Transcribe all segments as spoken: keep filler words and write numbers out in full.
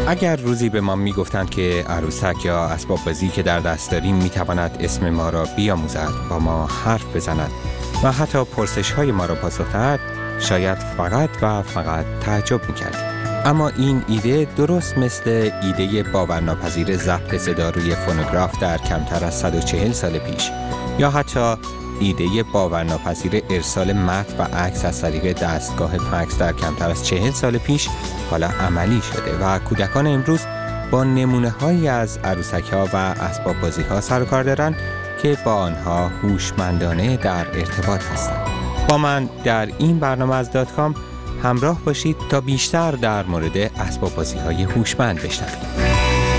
اگر روزی به ما میگفتند که عروسک یا اسباب بازی که در دست داریم میتواند اسم ما را بیاموزد، با ما حرف بزند و حتی پرسش های ما را پاسخ دهد، شاید فقط و فقط تعجب میکردیم. اما این ایده درست مثل ایده باورناپذیر ضبط صدا روی فونوگراف در کمتر از صد و چهل سال پیش، یا حتی ایده باورناپذیر ارسال متن و عکس از طریق دستگاه فکس در کمتر از چهل سال پیش حالا عملی شده و کودکان امروز با نمونه هایی از عروسک ها و اسباب بازی ها سر و کار دارند که با آنها هوشمندانه در ارتباط هستند. با من در این برنامه از دات کام همراه باشید تا بیشتر در مورد اسباب بازی های هوشمند بشنوید.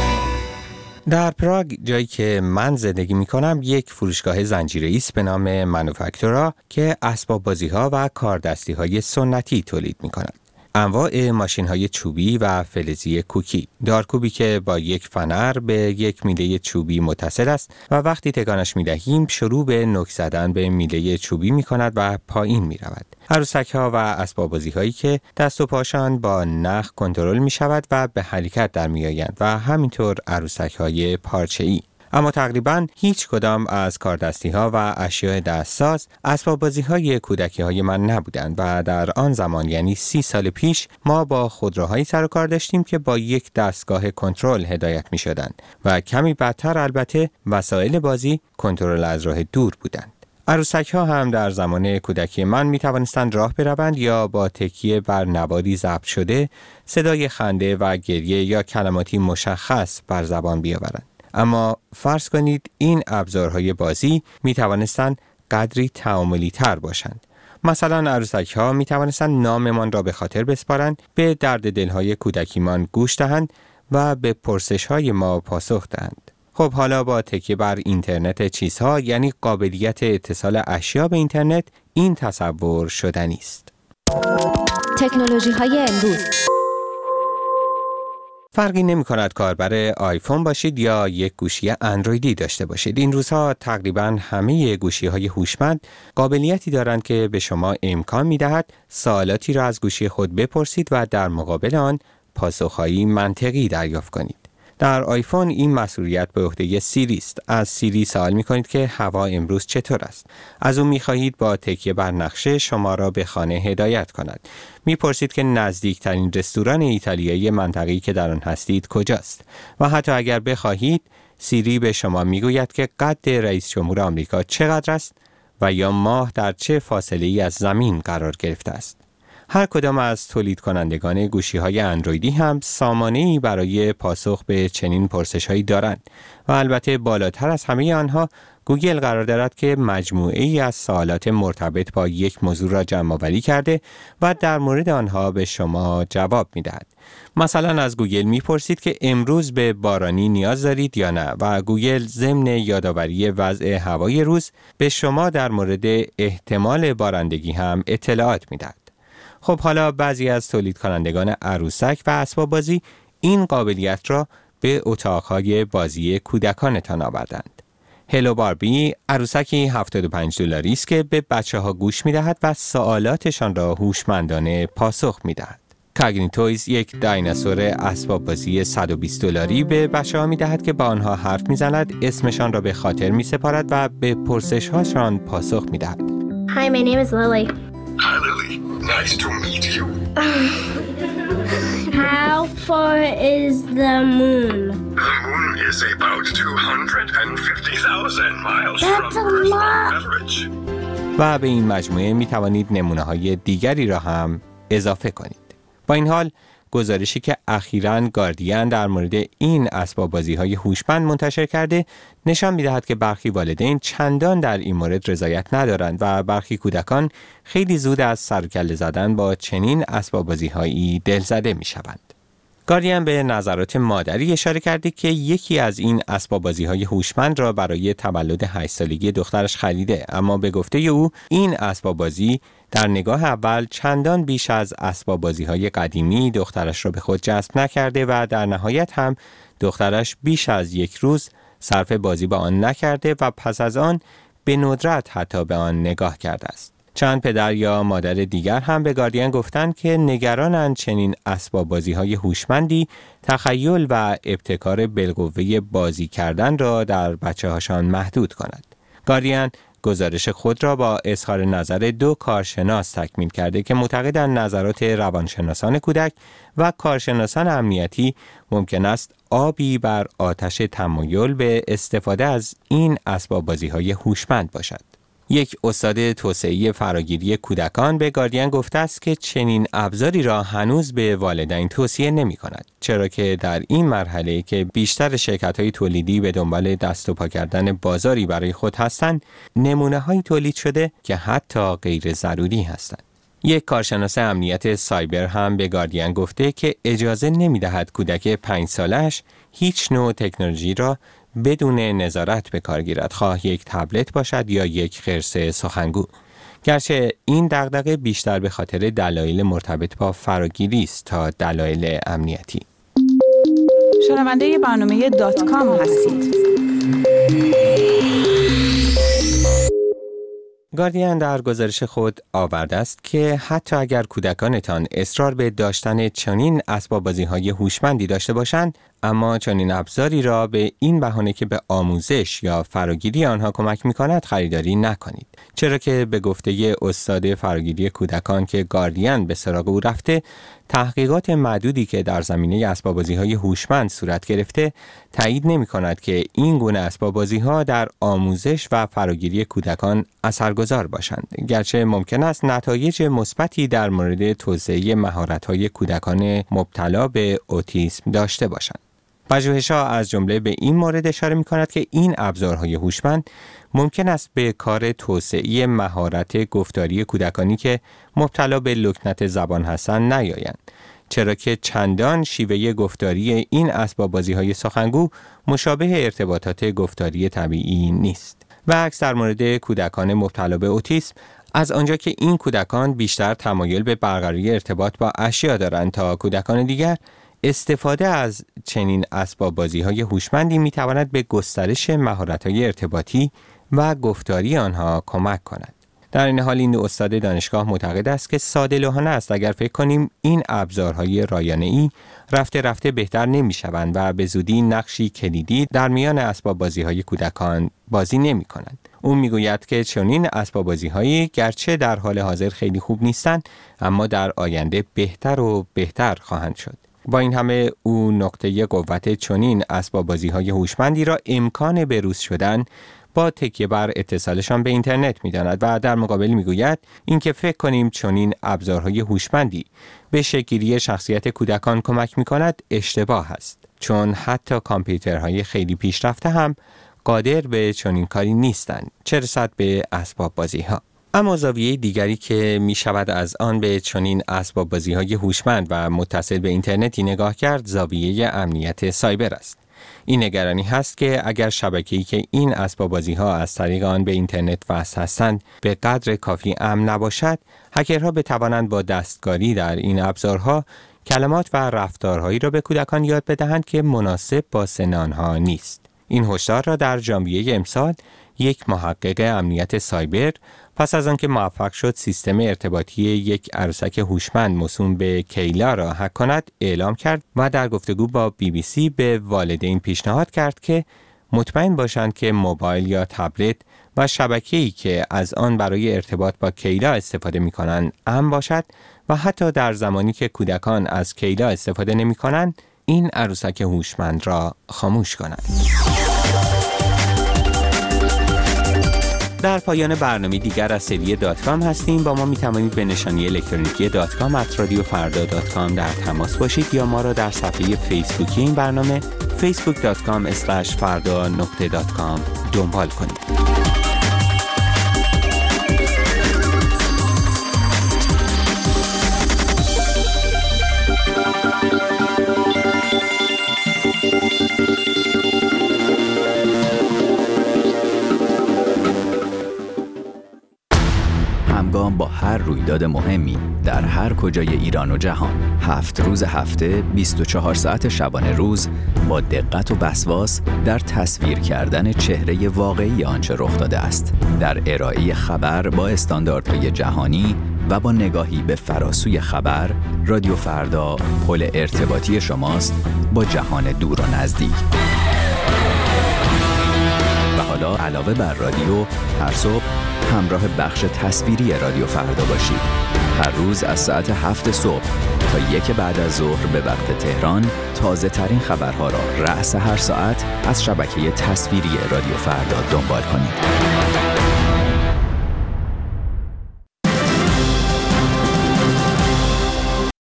در پراگ، جایی که من زندگی می کنم، یک فروشگاه زنجیره‌ای است به نام مانوفکتورا که اسباب بازی ها و کاردستی های سنتی تولید می کند. انواع ماشین های چوبی و فلزی کوکی، دارکوبی که با یک فنر به یک میله چوبی متصل است و وقتی تکانش می دهیم شروع به نوک زدن به میله چوبی می کند و پایین می رود. عروسک ها و اسباب بازی هایی که دست و پاشان با نخ کنترل می شود و به حرکت در می آیند و همینطور عروسک های پارچه ای. اما تقریباً هیچ کدام از کاردستی ها و اشیاء دستساز اسباب بازی های کودکی های من نبودند و در آن زمان، یعنی سی سال پیش، ما با خودروهایی سر و کار داشتیم که با یک دستگاه کنترل هدایت می شدند و کمی بعدتر البته وسایل بازی کنترل از راه دور بودند. عروسک ها هم در زمان کودکی من می توانستند راه بروند یا با تکیه بر نواری ضبط شده صدای خنده و گریه یا کلماتی مشخص بر زبان بیاورند. اما فرض کنید این ابزارهای بازی می توانستند قدری تعاملی تر باشند. مثلا عروسک ها می توانستند ناممان را به خاطر بسپارند، به درد دلهای کودکیمان گوش دهند و به پرسش های ما پاسخ دهند. خب حالا با تکیه بر اینترنت چیزها، یعنی قابلیت اتصال اشیا به اینترنت، این تصور شدنی است. تکنولوژی های امروز. فرقی نمی کند کاربر آیفون باشید یا یک گوشی اندرویدی داشته باشید. این روزها تقریباً همه گوشی های هوشمند قابلیتی دارند که به شما امکان می دهد سوالاتی را از گوشی خود بپرسید و در مقابل آن پاسخهایی منطقی دریافت کنید. در آیفون این مسئولیت به عهده سیری است. از سیری سوال می کنید که هوا امروز چطور است. از او می خواهید با تکیه بر نقشه شما را به خانه هدایت کند. می پرسید که نزدیکترین رستوران ایتالیایی منطقه‌ای که در آن هستید کجاست و حتی اگر بخواهید سیری به شما می گوید که قد رئیس جمهور آمریکا چقدر است و یا ماه در چه فاصله‌ای از زمین قرار گرفته است. هر کدام از تولید کنندگان گوشی های اندرویدی هم سامانه‌ای برای پاسخ به چنین پرسش‌هایی دارند و البته بالاتر از همه آنها گوگل قرار دارد که مجموعه‌ای از سوالات مرتبط با یک موضوع را جمع‌آوری کرده و در مورد آنها به شما جواب می‌دهد. مثلا از گوگل می‌پرسید که امروز به بارانی نیاز دارید یا نه و گوگل ضمن یادآوری وضع هوای روز به شما در مورد احتمال بارندگی هم اطلاعات می‌دهد. خب حالا بعضی از تولید کنندگان عروسک و اسباب بازی این قابلیت را به اتاقهای بازی کودکانتان آوردند. هلو باربی عروسکی هفتاد و پنج دلاری است که به بچه‌ها گوش می‌دهد و سوالاتشان را هوشمندانه پاسخ می‌دهد. کاگنی تویز یک دایناسور اسباب بازی صد و بیست دلاری به بچه‌ها می‌دهد که با آنها حرف می‌زند، اسمشان را به خاطر می‌سپارد و به پرسش‌هاشان پاسخ می‌دهد. Hi, my name is Lily. Hi, Lily. Nice to meet you. How far is the moon? The moon is about two hundred fifty thousand miles That's from a Earth's lot. average. و به این مجموعه می توانید نمونه‌های دیگری را هم اضافه کنید. با این حال گزارشی که اخیراً گاردین در مورد این اسباب بازی‌های هوشمند منتشر کرده نشان می‌دهد که برخی والدین چندان در این مورد رضایت ندارند و برخی کودکان خیلی زود از سر و کله زدن با چنین اسباب بازی‌هایی دلزده می‌شوند. گاردین به نظرات مادری اشاره کرده که یکی از این اسباب بازی‌های هوشمند را برای تولد هشت سالگی دخترش خریده، اما به گفته او این اسباب بازی در نگاه اول چندان بیش از اسباب بازی‌های قدیمی دخترش را به خود جذب نکرده و در نهایت هم دخترش بیش از یک روز صرف بازی با آن نکرده و پس از آن به ندرت حتی به آن نگاه کرده است. چند پدر یا مادر دیگر هم به گاردین گفتند که نگرانند چنین اسباب بازی‌های هوشمندی تخیل و ابتکار بالقوه بازی کردن را در بچه‌هاشان محدود کند. گاردین گزارش خود را با اظهار نظر دو کارشناس تکمیل کرده که معتقدند نظرات روانشناسان کودک و کارشناسان امنیتی ممکن است آبی بر آتش تمایل به استفاده از این اسباب بازی‌های هوشمند باشد. یک استاد توسعه فراگیری کودکان به گاردین گفته است که چنین ابزاری را هنوز به والدین توصیه نمی کند، چرا که در این مرحله که بیشتر شرکت‌های تولیدی به دنبال دست و پا کردن بازاری برای خود هستند، نمونه‌هایی تولید شده که حتی غیر ضروری هستند. یک کارشناس امنیت سایبر هم به گاردین گفته که اجازه نمی‌دهد کودک پنج سالش هیچ نوع تکنولوژی را بدون نظارت به کار گیرد، خواه یک تبلت باشد یا یک خرس سخنگو. گرچه این دغدغه بیشتر به خاطر دلایل مرتبط با فراگیری است تا دلایل امنیتی. شنونده برنامه دات کام هستید. گاردین در گزارش خود آورده است که حتی اگر کودکانتان اصرار به داشتن چنین اسباب بازی‌های هوشمندی داشته باشند، اما چنین ابزاری را به این بهانه که به آموزش یا فراگیری آنها کمک می‌کند خریداری نکنید، چرا که به گفته استاد فراگیری کودکان که گاردین به سراغ او رفته، تحقیقات معدودی که در زمینه اسباب بازی‌های هوشمند صورت گرفته تایید نمی‌کند که این گونه اسباب بازی‌ها در آموزش و فراگیری کودکان اثرگذار باشند، گرچه ممکن است نتایج مثبتی در مورد توسعه مهارت‌های کودکان مبتلا به اوتیسم داشته باشند. پژوهش‌ها از جمله به این مورد اشاره می‌کند که این ابزارهای هوشمند ممکن است به کار توسعه مهارت گفتاری کودکانی که مبتلا به لکنت زبان هستند نیایند، چرا که چندان شیوه گفتاری این اسباب بازی‌های سخنگو مشابه ارتباطات گفتاری طبیعی نیست. و عکس در مورد کودکان مبتلا به اوتیسم، از آنجا که این کودکان بیشتر تمایل به برقراری ارتباط با اشیا دارند تا کودکان دیگر، استفاده از چنین اسباب بازی‌های هوشمندی می‌تواند به گسترش مهارت‌های ارتباطی و گفتاری آنها کمک کند. در این حال این استاد دانشگاه معتقد است که ساده‌لوحانه است اگر فکر کنیم این ابزارهای رایانه‌ای رفته رفته بهتر نمی‌شوند و به زودی نقشی کلیدی در میان اسباب بازی‌های کودکان بازی نمی‌کنند. او میگوید که چنین اسباب بازی‌هایی گرچه در حال حاضر خیلی خوب نیستند، اما در آینده بهتر و بهتر خواهند شد. با این همه او نقطه قوت چنین اسباب بازی‌های هوشمندی را امکان بروز شدن با تکیه بر اتصالشان به اینترنت می‌داند و در مقابل میگوید اینکه فکر کنیم چنین ابزارهای هوشمندی به شکل‌گیری شخصیت کودکان کمک می‌کند اشتباه است، چون حتی کامپیوترهای خیلی پیشرفته هم قادر به چنین کاری نیستند، چه رسد به اسباب بازی‌ها. اما زاویه دیگری که می شود از آن به چنین اسباب بازی‌های هوشمند و متصل به اینترنتی نگاه کرد، زاویه امنیت سایبر است. این نگرانی هست که اگر شبکه‌ای که این اسباب بازی‌ها از طریق آن به اینترنت وصل هستند به قدر کافی امن نباشد، هکرها بتوانند با دستکاری در این ابزارها کلمات و رفتارهایی را به کودکان یاد بدهند که مناسب با سن آنها نیست. این هشدار را در ژانویه امسال یک محقق امنیت سایبر پس از آنکه موفق شد سیستم ارتباطی یک عروسک هوشمند موسوم به کیلا را هک کند اعلام کرد و در گفتگو با بی بی سی به والدین پیشنهاد کرد که مطمئن باشند که موبایل یا تبلت و شبکه‌ای که از آن برای ارتباط با کیلا استفاده می‌کنند امن باشد و حتی در زمانی که کودکان از کیلا استفاده نمی‌کنند این عروسک هوشمند را خاموش کنند. در پایان برنامه دیگر از سری دات کام هستیم. با ما می توانید به نشانی الکترونیکی دات کام ات رادیو فردا دات کام در تماس باشید یا ما را در صفحه فیسبوکی این برنامه فیسبوک دات کام اسلش فردا نقطه دات کام دنبال کنید. همگام با هر رویداد رویداد مهمی در هر کجای ایران و جهان. هفت روز هفته، بیست و چهار ساعت شبانه روز با دقت و وسواس در تصویر کردن چهره واقعی آنچه رخ داده است. در ارائه خبر با استانداردهای جهانی و با نگاهی به فراسوی خبر، رادیو فردا پل ارتباطی شماست با جهان دور و نزدیک. و حالا علاوه بر رادیو، هر صبح همراه بخش تصویری رادیو فردا باشید. هر روز از ساعت هفت صبح تا یک بعد از ظهر به وقت تهران تازه ترین خبرها را رأس هر ساعت از شبکه تصویری رادیو فردا دنبال کنید.